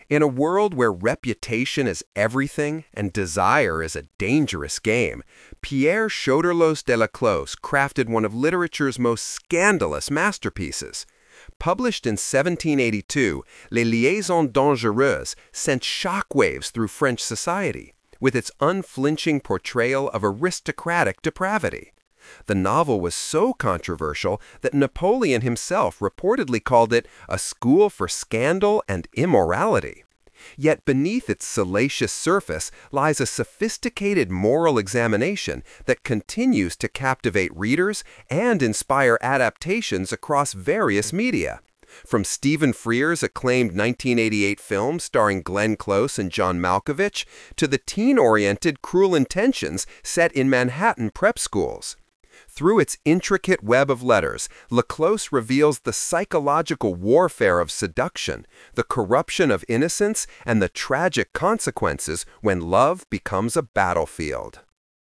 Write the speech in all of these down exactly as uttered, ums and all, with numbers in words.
In a world where reputation is everything and desire is a dangerous game, Pierre Choderlos de la Cloze crafted one of literature's most scandalous masterpieces. Published in seventeen eighty-two, Les Liaisons Dangereuses sent shockwaves through French society, with its unflinching portrayal of aristocratic depravity. The novel was so controversial that Napoleon himself reportedly called it a school for scandal and immorality. Yet beneath its salacious surface lies a sophisticated moral examination that continues to captivate readers and inspire adaptations across various media. From Stephen Frear's acclaimed nineteen eighty-eight film starring Glenn Close and John Malkovich to the teen-oriented Cruel Intentions set in Manhattan prep schools. Through its intricate web of letters, Laclos reveals the psychological warfare of seduction, the corruption of innocence, and the tragic consequences when love becomes a battlefield.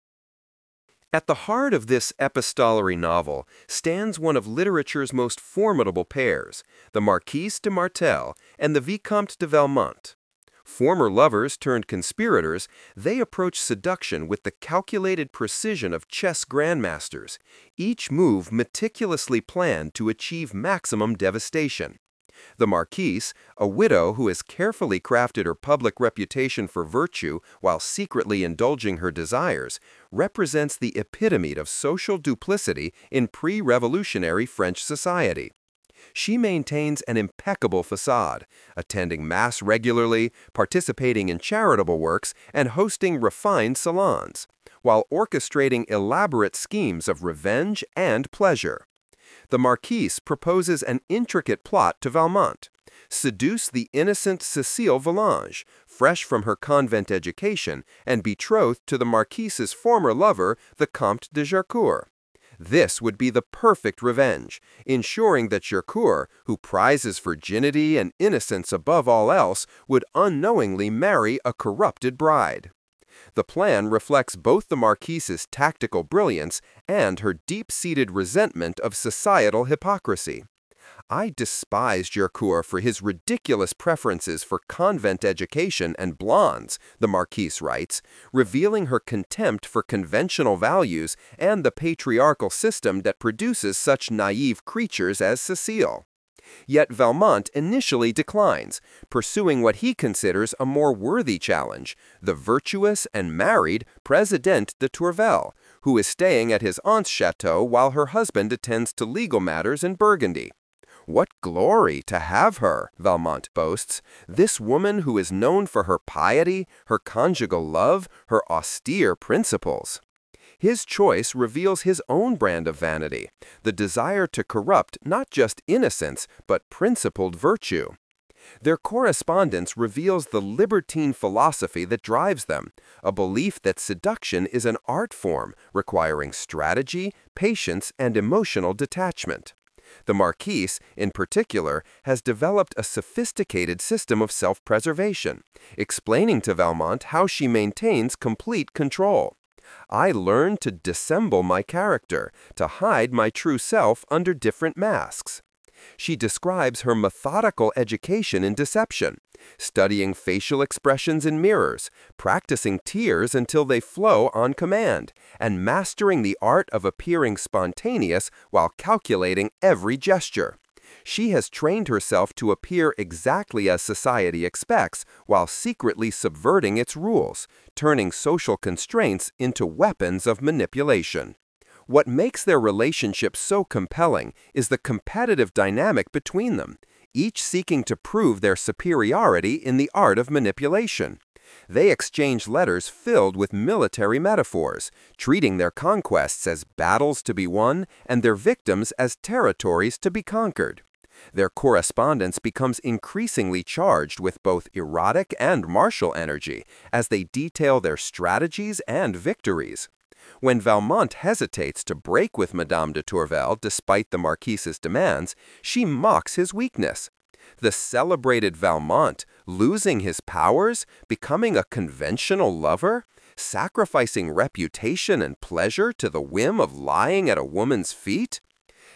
At the heart of this epistolary novel stands one of literature's most formidable pairs, the Marquise de Martel and the Vicomte de Valmont. Former lovers turned conspirators, they approach seduction with the calculated precision of chess grandmasters, each move meticulously planned to achieve maximum devastation. The Marquise, a widow who has carefully crafted her public reputation for virtue while secretly indulging her desires, represents the epitome of social duplicity in pre-revolutionary French society. She maintains an impeccable facade, attending Mass regularly, participating in charitable works, and hosting refined salons, while orchestrating elaborate schemes of revenge and pleasure. The Marquise proposes an intricate plot to Valmont: seduce the innocent Cécile Volanges, fresh from her convent education, and betrothed to the Marquise's former lover, the Comte de Jaucourt. This would be the perfect revenge, ensuring that Jaucourt, who prizes virginity and innocence above all else, would unknowingly marry a corrupted bride. The plan reflects both the Marquise's tactical brilliance and her deep-seated resentment of societal hypocrisy. I despised Jaucourt for his ridiculous preferences for convent education and blondes, the Marquise writes, revealing her contempt for conventional values and the patriarchal system that produces such naive creatures as Cécile. Yet Valmont initially declines, pursuing what he considers a more worthy challenge, the virtuous and married Présidente de Tourvel, who is staying at his aunt's chateau while her husband attends to legal matters in Burgundy. What glory to have her, Valmont boasts, this woman who is known for her piety, her conjugal love, her austere principles. His choice reveals his own brand of vanity, the desire to corrupt not just innocence, but principled virtue. Their correspondence reveals the libertine philosophy that drives them, a belief that seduction is an art form requiring strategy, patience, and emotional detachment. The Marquise, in particular, has developed a sophisticated system of self-preservation, explaining to Valmont how she maintains complete control. I learned to dissemble my character, to hide my true self under different masks. She describes her methodical education in deception, studying facial expressions in mirrors, practicing tears until they flow on command, and mastering the art of appearing spontaneous while calculating every gesture. She has trained herself to appear exactly as society expects while secretly subverting its rules, turning social constraints into weapons of manipulation. What makes their relationship so compelling is the competitive dynamic between them, each seeking to prove their superiority in the art of manipulation. They exchange letters filled with military metaphors, treating their conquests as battles to be won and their victims as territories to be conquered. Their correspondence becomes increasingly charged with both erotic and martial energy as they detail their strategies and victories. When Valmont hesitates to break with Madame de Tourvel despite the Marquise's demands, she mocks his weakness. The celebrated Valmont, losing his powers, becoming a conventional lover, sacrificing reputation and pleasure to the whim of lying at a woman's feet?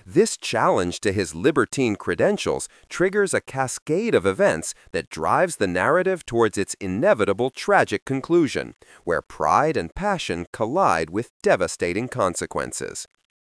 This challenge to his libertine credentials triggers a cascade of events that drives the narrative towards its inevitable tragic conclusion, where pride and passion collide with devastating consequences.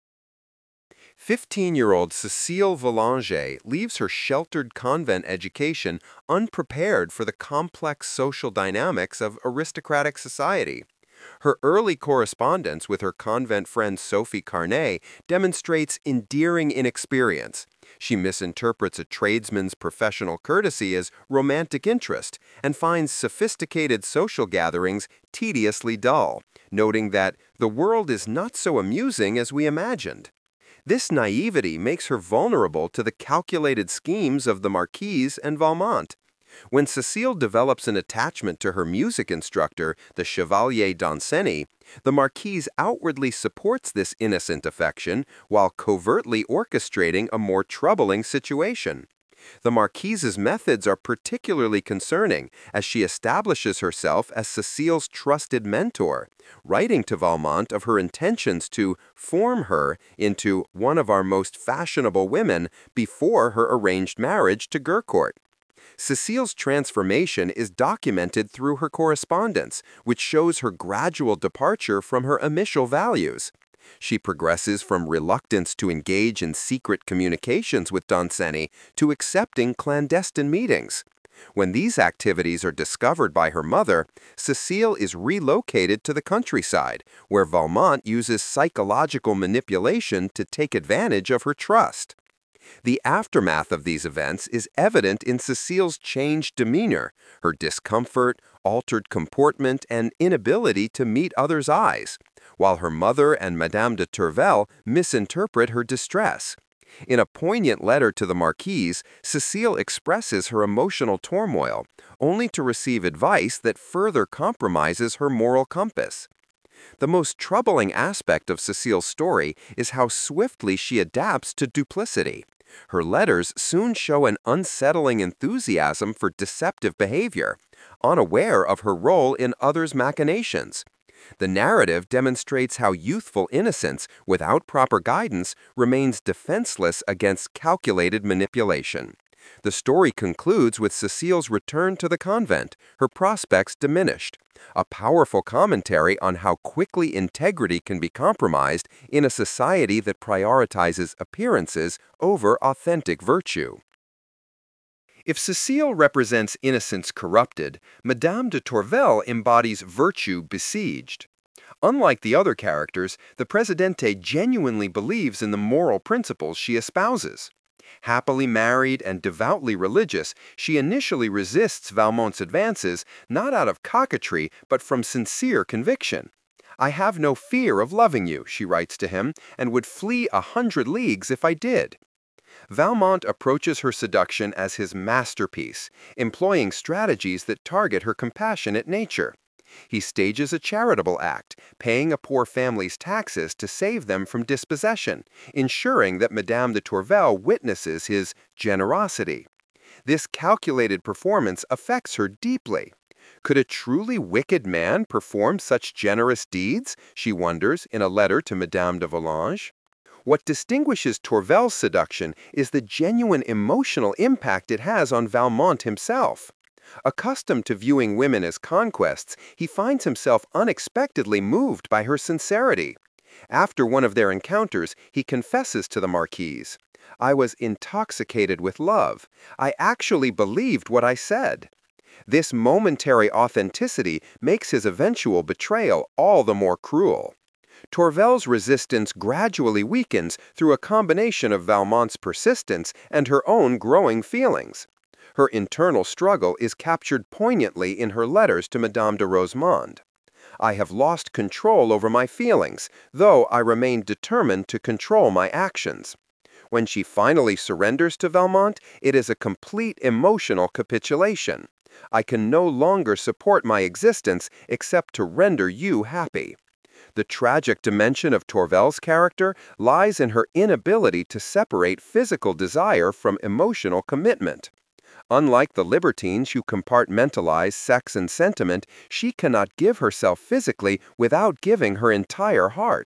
fifteen-year-old Cécile Vollanger leaves her sheltered convent education unprepared for the complex social dynamics of aristocratic society. Her early correspondence with her convent friend Sophie Carnet demonstrates endearing inexperience. She misinterprets a tradesman's professional courtesy as romantic interest and finds sophisticated social gatherings tediously dull, noting that the world is not so amusing as we imagined. This naivety makes her vulnerable to the calculated schemes of the Marquise and Valmont. When Cécile develops an attachment to her music instructor, the Chevalier d'Ancenis, the Marquise outwardly supports this innocent affection while covertly orchestrating a more troubling situation. The Marquise's methods are particularly concerning as she establishes herself as Cécile's trusted mentor, writing to Valmont of her intentions to form her into one of our most fashionable women before her arranged marriage to Gurcourt. Cécile's transformation is documented through her correspondence, which shows her gradual departure from her initial values. She progresses from reluctance to engage in secret communications with d'Ancenis to accepting clandestine meetings. When these activities are discovered by her mother, Cécile is relocated to the countryside, where Valmont uses psychological manipulation to take advantage of her trust. The aftermath of these events is evident in Cécile's changed demeanor, her discomfort, altered comportment, and inability to meet others' eyes, while her mother and Madame de Tourvel misinterpret her distress. In a poignant letter to the Marquise, Cécile expresses her emotional turmoil, only to receive advice that further compromises her moral compass. The most troubling aspect of Cécile's story is how swiftly she adapts to duplicity. Her letters soon show an unsettling enthusiasm for deceptive behavior, unaware of her role in others' machinations. The narrative demonstrates how youthful innocence, without proper guidance, remains defenseless against calculated manipulation. The story concludes with Cécile's return to the convent, her prospects diminished, a powerful commentary on how quickly integrity can be compromised in a society that prioritizes appearances over authentic virtue. If Cécile represents innocence corrupted, Madame de Tourvel embodies virtue besieged. Unlike the other characters, the Presidente genuinely believes in the moral principles she espouses. Happily married and devoutly religious, she initially resists Valmont's advances, not out of coquetry, but from sincere conviction. "I have no fear of loving you," she writes to him, "and would flee a hundred leagues if I did." Valmont approaches her seduction as his masterpiece, employing strategies that target her compassionate nature. He stages a charitable act, paying a poor family's taxes to save them from dispossession, ensuring that Madame de Tourvel witnesses his generosity. This calculated performance affects her deeply. Could a truly wicked man perform such generous deeds? She wonders in a letter to Madame de Volanges. What distinguishes Tourvel's seduction is the genuine emotional impact it has on Valmont himself. Accustomed to viewing women as conquests, he finds himself unexpectedly moved by her sincerity. After one of their encounters, he confesses to the Marquise, "I was intoxicated with love. I actually believed what I said." This momentary authenticity makes his eventual betrayal all the more cruel. Tourvel's resistance gradually weakens through a combination of Valmont's persistence and her own growing feelings. Her internal struggle is captured poignantly in her letters to Madame de Rosemonde. "I have lost control over my feelings, though I remain determined to control my actions." When she finally surrenders to Valmont, it is a complete emotional capitulation. "I can no longer support my existence except to render you happy." The tragic dimension of Tourvel's character lies in her inability to separate physical desire from emotional commitment. Unlike the libertines who compartmentalize sex and sentiment, she cannot give herself physically without giving her entire heart.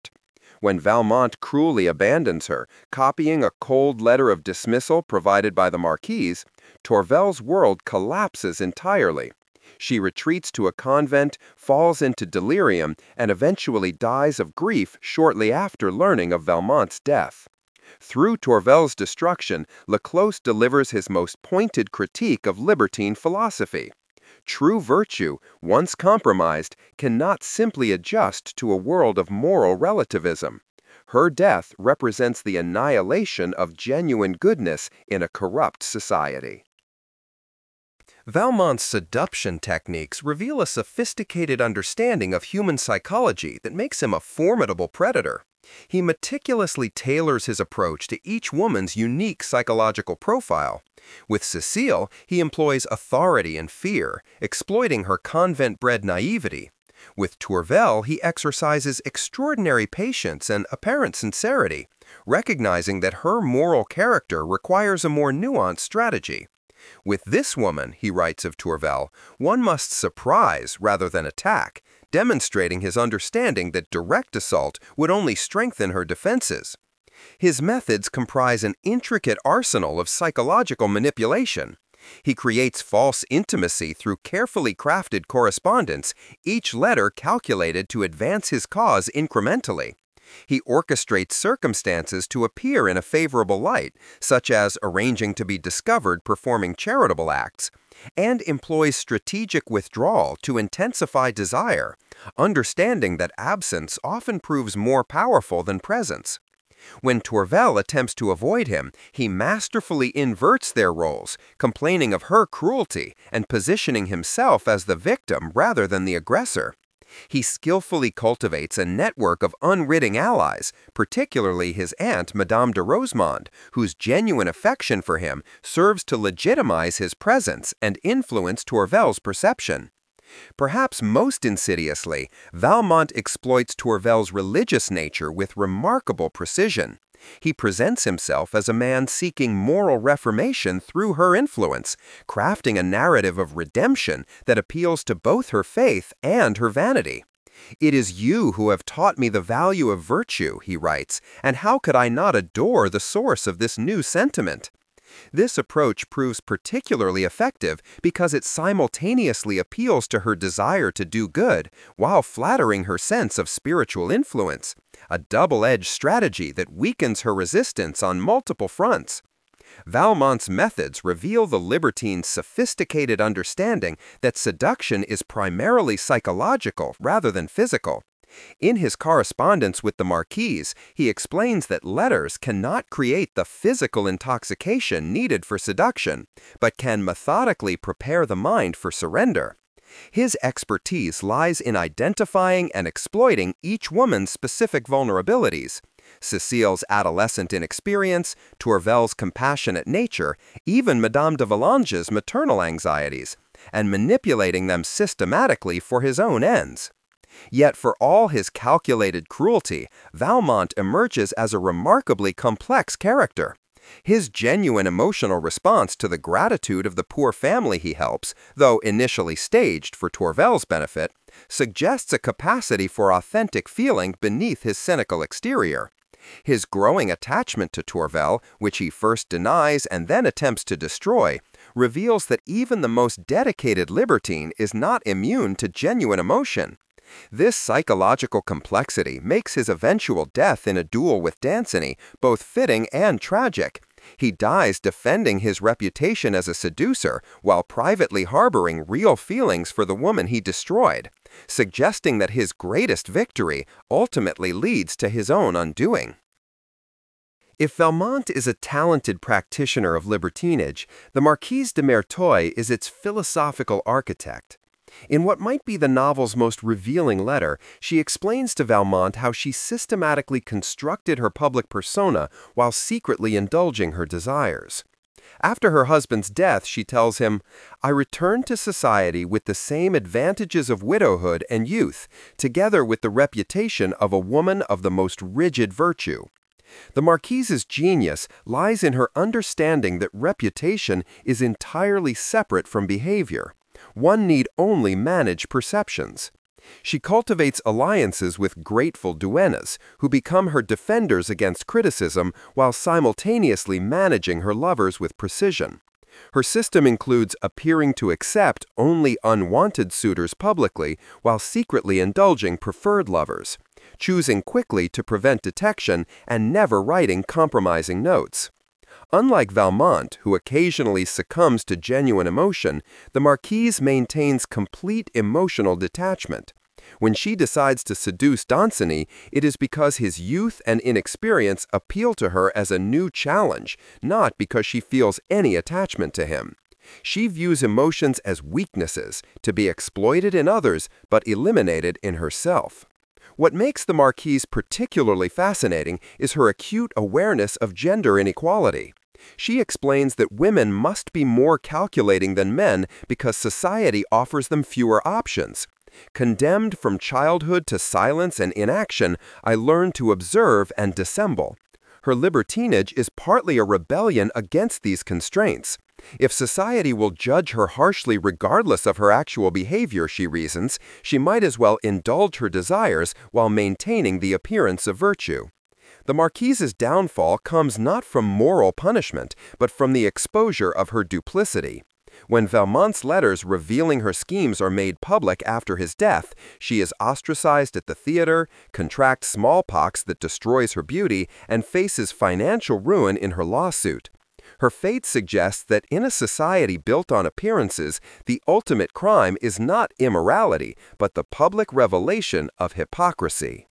When Valmont cruelly abandons her, copying a cold letter of dismissal provided by the Marquise, Tourvel's world collapses entirely. She retreats to a convent, falls into delirium, and eventually dies of grief shortly after learning of Valmont's death. Through Tourvel's destruction, Leclos delivers his most pointed critique of libertine philosophy. True virtue, once compromised, cannot simply adjust to a world of moral relativism. Her death represents the annihilation of genuine goodness in a corrupt society. Valmont's seduction techniques reveal a sophisticated understanding of human psychology that makes him a formidable predator. He meticulously tailors his approach to each woman's unique psychological profile. With Cécile, he employs authority and fear, exploiting her convent-bred naivety. With Tourvel, he exercises extraordinary patience and apparent sincerity, recognizing that her moral character requires a more nuanced strategy. With this woman, he writes of Tourvel, one must surprise rather than attack, demonstrating his understanding that direct assault would only strengthen her defenses. His methods comprise an intricate arsenal of psychological manipulation. He creates false intimacy through carefully crafted correspondence, each letter calculated to advance his cause incrementally. He orchestrates circumstances to appear in a favorable light, such as arranging to be discovered performing charitable acts, and employs strategic withdrawal to intensify desire, understanding that absence often proves more powerful than presence. When Tourvel attempts to avoid him, he masterfully inverts their roles, complaining of her cruelty and positioning himself as the victim rather than the aggressor. He skillfully cultivates a network of unwitting allies, particularly his aunt Madame de Rosemonde, whose genuine affection for him serves to legitimize his presence and influence Tourvel's perception. Perhaps most insidiously, Valmont exploits Tourvel's religious nature with remarkable precision. He presents himself as a man seeking moral reformation through her influence, crafting a narrative of redemption that appeals to both her faith and her vanity. "It is you who have taught me the value of virtue," he writes, "and how could I not adore the source of this new sentiment?" This approach proves particularly effective because it simultaneously appeals to her desire to do good while flattering her sense of spiritual influence, a double-edged strategy that weakens her resistance on multiple fronts. Valmont's methods reveal the libertine's sophisticated understanding that seduction is primarily psychological rather than physical. In his correspondence with the Marquise, he explains that letters cannot create the physical intoxication needed for seduction, but can methodically prepare the mind for surrender. His expertise lies in identifying and exploiting each woman's specific vulnerabilities. Cécile's adolescent inexperience, Tourvel's compassionate nature, even Madame de Volanges' maternal anxieties, and manipulating them systematically for his own ends. Yet for all his calculated cruelty, Valmont emerges as a remarkably complex character. His genuine emotional response to the gratitude of the poor family he helps, though initially staged for Tourvel's benefit, suggests a capacity for authentic feeling beneath his cynical exterior. His growing attachment to Tourvel, which he first denies and then attempts to destroy, reveals that even the most dedicated libertine is not immune to genuine emotion. This psychological complexity makes his eventual death in a duel with Danceny both fitting and tragic. He dies defending his reputation as a seducer while privately harboring real feelings for the woman he destroyed, suggesting that his greatest victory ultimately leads to his own undoing. If Valmont is a talented practitioner of libertinage, the Marquise de Merteuil is its philosophical architect. In what might be the novel's most revealing letter, she explains to Valmont how she systematically constructed her public persona while secretly indulging her desires. After her husband's death, she tells him, "I returned to society with the same advantages of widowhood and youth, together with the reputation of a woman of the most rigid virtue." The Marquise's genius lies in her understanding that reputation is entirely separate from behavior. One need only manage perceptions. She cultivates alliances with grateful duennas, who become her defenders against criticism while simultaneously managing her lovers with precision. Her system includes appearing to accept only unwanted suitors publicly while secretly indulging preferred lovers, choosing quickly to prevent detection and never writing compromising notes. Unlike Valmont, who occasionally succumbs to genuine emotion, the Marquise maintains complete emotional detachment. When she decides to seduce Danceny, it is because his youth and inexperience appeal to her as a new challenge, not because she feels any attachment to him. She views emotions as weaknesses, to be exploited in others but eliminated in herself. What makes the Marquise particularly fascinating is her acute awareness of gender inequality. She explains that women must be more calculating than men because society offers them fewer options. Condemned from childhood to silence and inaction, I learned to observe and dissemble. Her libertinage is partly a rebellion against these constraints. If society will judge her harshly regardless of her actual behavior, she reasons, she might as well indulge her desires while maintaining the appearance of virtue. The Marquise's downfall comes not from moral punishment, but from the exposure of her duplicity. When Valmont's letters revealing her schemes are made public after his death, she is ostracized at the theater, contracts smallpox that destroys her beauty, and faces financial ruin in her lawsuit. Her fate suggests that in a society built on appearances, the ultimate crime is not immorality, but the public revelation of hypocrisy.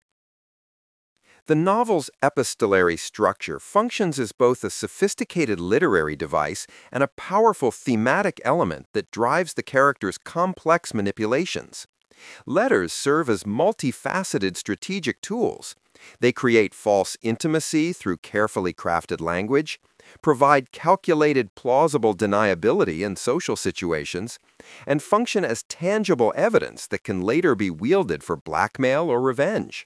The novel's epistolary structure functions as both a sophisticated literary device and a powerful thematic element that drives the character's complex manipulations. Letters serve as multifaceted strategic tools. They create false intimacy through carefully crafted language, provide calculated plausible deniability in social situations, and function as tangible evidence that can later be wielded for blackmail or revenge.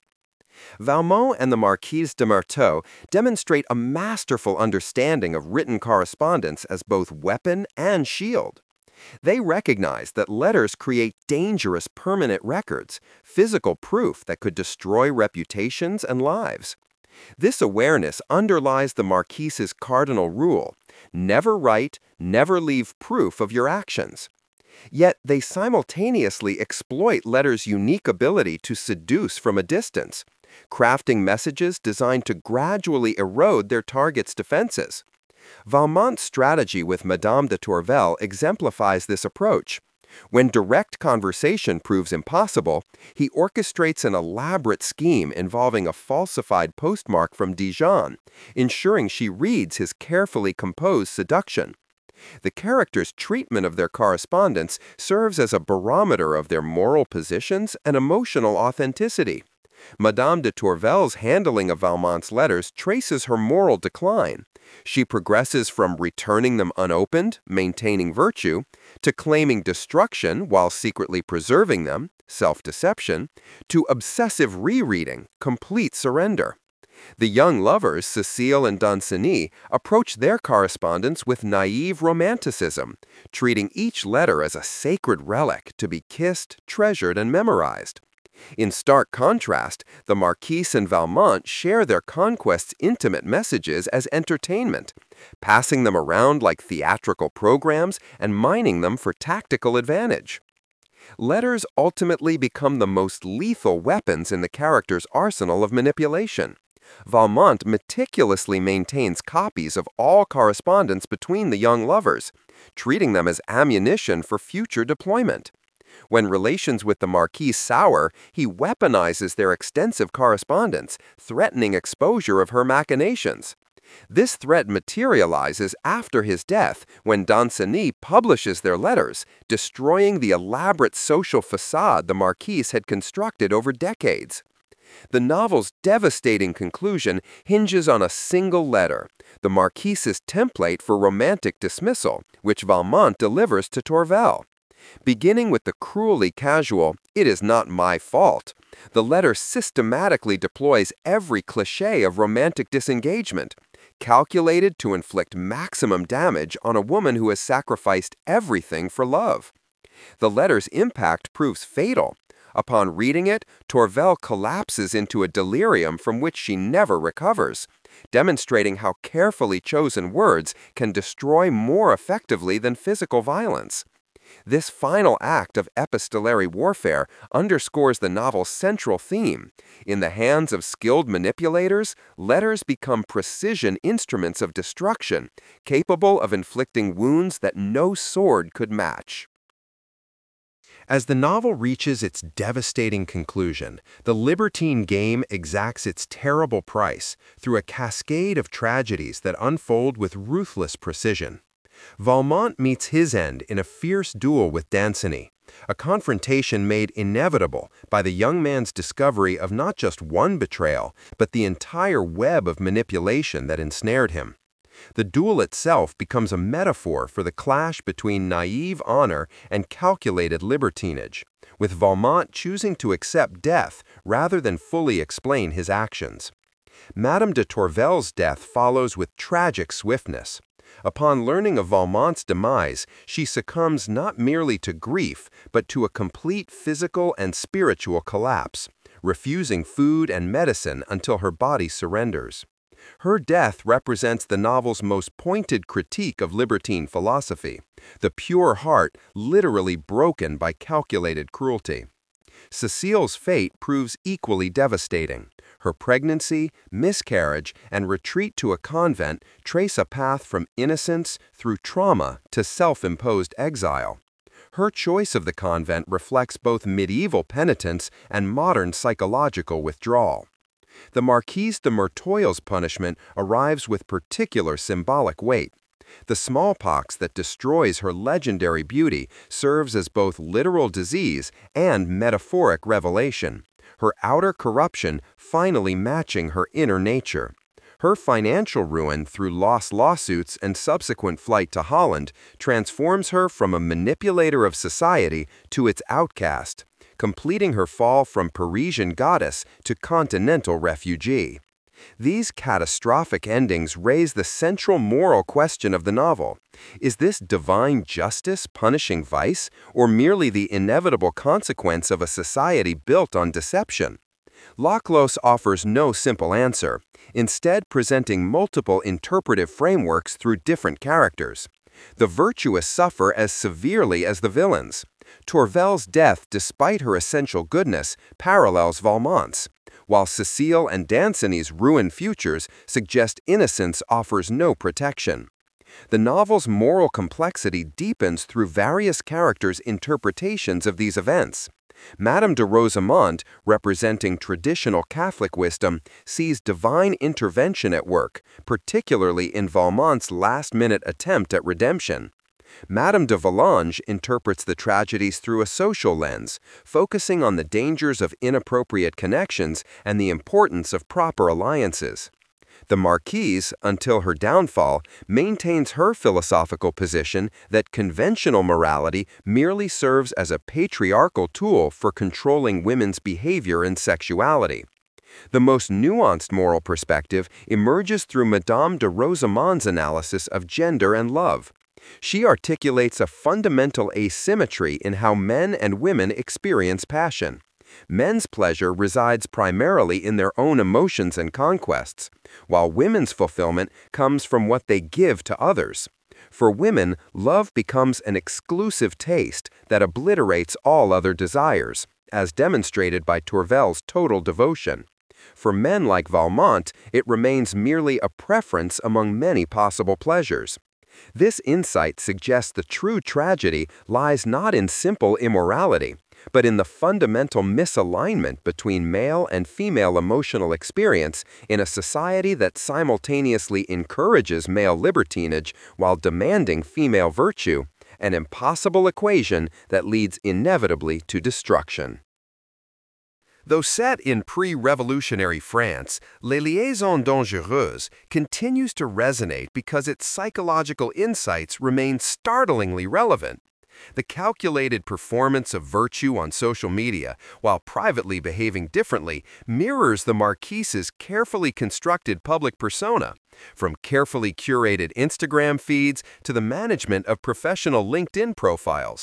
Valmont and the Marquise de Marteau demonstrate a masterful understanding of written correspondence as both weapon and shield. They recognize that letters create dangerous permanent records, physical proof that could destroy reputations and lives. This awareness underlies the Marquise's cardinal rule: never write, never leave proof of your actions. Yet they simultaneously exploit letters' unique ability to seduce from a distance, crafting messages designed to gradually erode their target's defenses. Valmont's strategy with Madame de Tourvel exemplifies this approach. When direct conversation proves impossible, he orchestrates an elaborate scheme involving a falsified postmark from Dijon, ensuring she reads his carefully composed seduction. The characters' treatment of their correspondence serves as a barometer of their moral positions and emotional authenticity. Madame de Tourvel's handling of Valmont's letters traces her moral decline. She progresses from returning them unopened, maintaining virtue, to claiming destruction while secretly preserving them, self-deception, to obsessive rereading, complete surrender. The young lovers, Cécile and Danceny, approach their correspondence with naive romanticism, treating each letter as a sacred relic to be kissed, treasured, and memorized. In stark contrast, the Marquise and Valmont share their conquest's intimate messages as entertainment, passing them around like theatrical programs and mining them for tactical advantage. Letters ultimately become the most lethal weapons in the character's arsenal of manipulation. Valmont meticulously maintains copies of all correspondence between the young lovers, treating them as ammunition for future deployment. When relations with the Marquise sour, he weaponizes their extensive correspondence, threatening exposure of her machinations. This threat materializes after his death when Danceny publishes their letters, destroying the elaborate social facade the Marquise had constructed over decades. The novel's devastating conclusion hinges on a single letter, the Marquise's template for romantic dismissal, which Valmont delivers to Tourvel. Beginning with the cruelly casual, "It is not my fault," the letter systematically deploys every cliché of romantic disengagement, calculated to inflict maximum damage on a woman who has sacrificed everything for love. The letter's impact proves fatal. Upon reading it, Torvel collapses into a delirium from which she never recovers, demonstrating how carefully chosen words can destroy more effectively than physical violence. This final act of epistolary warfare underscores the novel's central theme. In the hands of skilled manipulators, letters become precision instruments of destruction, capable of inflicting wounds that no sword could match. As the novel reaches its devastating conclusion, the libertine game exacts its terrible price through a cascade of tragedies that unfold with ruthless precision. Valmont meets his end in a fierce duel with Danceny, a confrontation made inevitable by the young man's discovery of not just one betrayal, but the entire web of manipulation that ensnared him. The duel itself becomes a metaphor for the clash between naive honor and calculated libertinage, with Valmont choosing to accept death rather than fully explain his actions. Madame de Tourvel's death follows with tragic swiftness. Upon learning of Valmont's demise, she succumbs not merely to grief, but to a complete physical and spiritual collapse, refusing food and medicine until her body surrenders. Her death represents the novel's most pointed critique of libertine philosophy, the pure heart literally broken by calculated cruelty. Cecile's fate proves equally devastating. Her pregnancy, miscarriage, and retreat to a convent trace a path from innocence through trauma to self-imposed exile. Her choice of the convent reflects both medieval penitence and modern psychological withdrawal. The Marquise de Merteuil's punishment arrives with particular symbolic weight. The smallpox that destroys her legendary beauty serves as both literal disease and metaphoric revelation, her outer corruption finally matching her inner nature. Her financial ruin through lost lawsuits and subsequent flight to Holland transforms her from a manipulator of society to its outcast, completing her fall from Parisian goddess to continental refugee. These catastrophic endings raise the central moral question of the novel. Is this divine justice punishing vice, or merely the inevitable consequence of a society built on deception? Laclos offers no simple answer, instead presenting multiple interpretive frameworks through different characters. The virtuous suffer as severely as the villains. Tourvel's death, despite her essential goodness, parallels Valmont's, while Cecile and Danceny's ruined futures suggest innocence offers no protection. The novel's moral complexity deepens through various characters' interpretations of these events. Madame de Rosamond, representing traditional Catholic wisdom, sees divine intervention at work, particularly in Valmont's last-minute attempt at redemption. Madame de Volanges interprets the tragedies through a social lens, focusing on the dangers of inappropriate connections and the importance of proper alliances. The Marquise, until her downfall, maintains her philosophical position that conventional morality merely serves as a patriarchal tool for controlling women's behavior and sexuality. The most nuanced moral perspective emerges through Madame de Rosamond's analysis of gender and love. She articulates a fundamental asymmetry in how men and women experience passion. Men's pleasure resides primarily in their own emotions and conquests, while women's fulfillment comes from what they give to others. For women, love becomes an exclusive taste that obliterates all other desires, as demonstrated by Tourvel's total devotion. For men like Valmont, it remains merely a preference among many possible pleasures. This insight suggests the true tragedy lies not in simple immorality, but in the fundamental misalignment between male and female emotional experience in a society that simultaneously encourages male libertinage while demanding female virtue, an impossible equation that leads inevitably to destruction. Though set in pre-revolutionary France, Les Liaisons Dangereuses continues to resonate because its psychological insights remain startlingly relevant. The calculated performance of virtue on social media, while privately behaving differently, mirrors the Marquise's carefully constructed public persona, from carefully curated Instagram feeds to the management of professional LinkedIn profiles.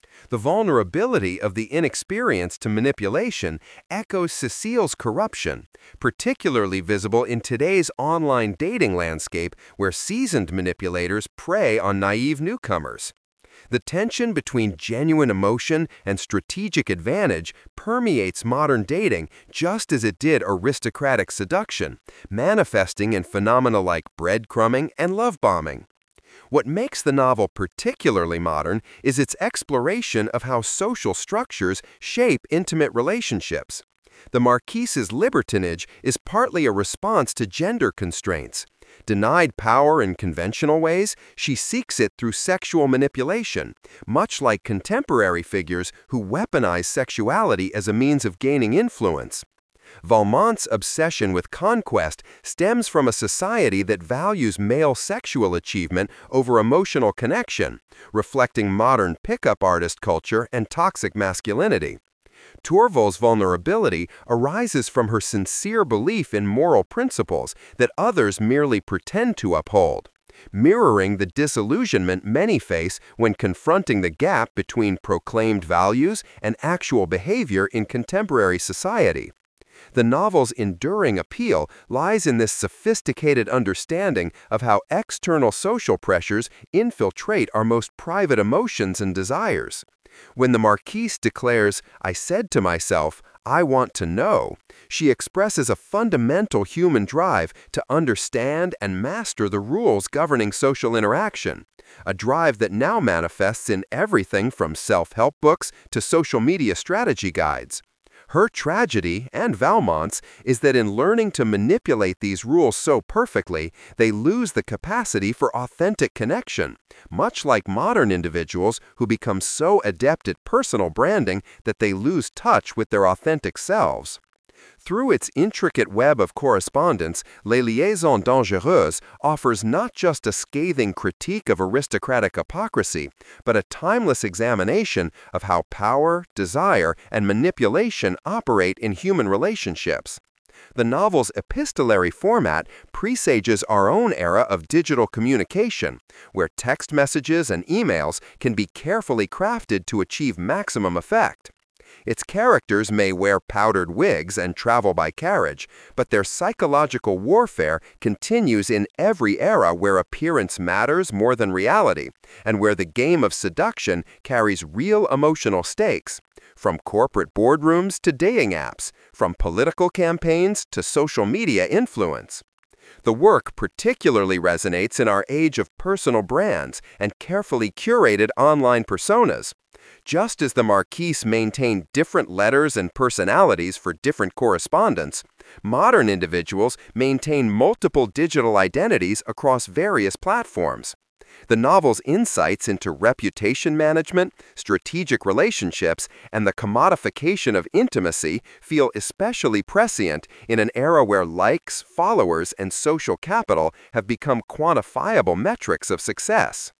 The vulnerability of the inexperienced to manipulation echoes Cecile's corruption, particularly visible in today's online dating landscape where seasoned manipulators prey on naive newcomers. The tension between genuine emotion and strategic advantage permeates modern dating just as it did aristocratic seduction, manifesting in phenomena like breadcrumbing and love bombing. What makes the novel particularly modern is its exploration of how social structures shape intimate relationships. The Marquise's libertinage is partly a response to gender constraints. Denied power in conventional ways, she seeks it through sexual manipulation, much like contemporary figures who weaponize sexuality as a means of gaining influence. Valmont's obsession with conquest stems from a society that values male sexual achievement over emotional connection, reflecting modern pickup artist culture and toxic masculinity. Tourville's vulnerability arises from her sincere belief in moral principles that others merely pretend to uphold, mirroring the disillusionment many face when confronting the gap between proclaimed values and actual behavior in contemporary society. The novel's enduring appeal lies in this sophisticated understanding of how external social pressures infiltrate our most private emotions and desires. When the Marquise declares, "I said to myself, I want to know," she expresses a fundamental human drive to understand and master the rules governing social interaction, a drive that now manifests in everything from self-help books to social media strategy guides. Her tragedy, and Valmont's, is that in learning to manipulate these rules so perfectly, they lose the capacity for authentic connection, much like modern individuals who become so adept at personal branding that they lose touch with their authentic selves. Through its intricate web of correspondence, Les Liaisons Dangereuses offers not just a scathing critique of aristocratic hypocrisy, but a timeless examination of how power, desire, and manipulation operate in human relationships. The novel's epistolary format presages our own era of digital communication, where text messages and emails can be carefully crafted to achieve maximum effect. Its characters may wear powdered wigs and travel by carriage, but their psychological warfare continues in every era where appearance matters more than reality, and where the game of seduction carries real emotional stakes, from corporate boardrooms to dating apps, from political campaigns to social media influence. The work particularly resonates in our age of personal brands and carefully curated online personas. Just as the Marquise maintained different letters and personalities for different correspondents, modern individuals maintain multiple digital identities across various platforms. The novel's insights into reputation management, strategic relationships, and the commodification of intimacy feel especially prescient in an era where likes, followers, and social capital have become quantifiable metrics of success.